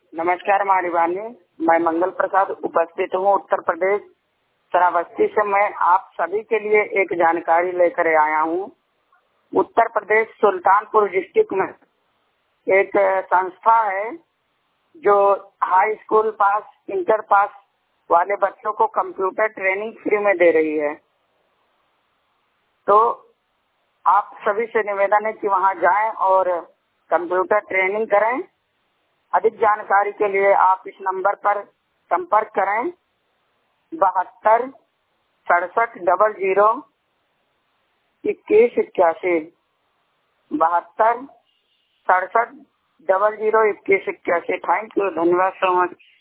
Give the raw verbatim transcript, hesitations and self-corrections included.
नमस्कार महारिवानी, मैं मंगल प्रसाद उपस्थित हूँ उत्तर प्रदेश श्रावस्ती से। मैं आप सभी के लिए एक जानकारी लेकर आया हूँ। उत्तर प्रदेश सुल्तानपुर डिस्ट्रिक्ट में एक संस्था है जो high school pass, inter pass वाले बच्चों को कंप्यूटर ट्रेनिंग फ्री में दे रही है। तो आप सभी से निवेदन है कि वहाँ जाएं और कंप्यूटर ट्रेनिंग करें। अधिक जानकारी के लिए आप इस नंबर पर संपर्क करें बहत्तर सड़सठ डबल जीरो इक्कीस इक्यासी बहत्तर सड़सठ डबल जीरो इक्कीस इक्यासी। थैंक यू, धन्यवाद सो मच।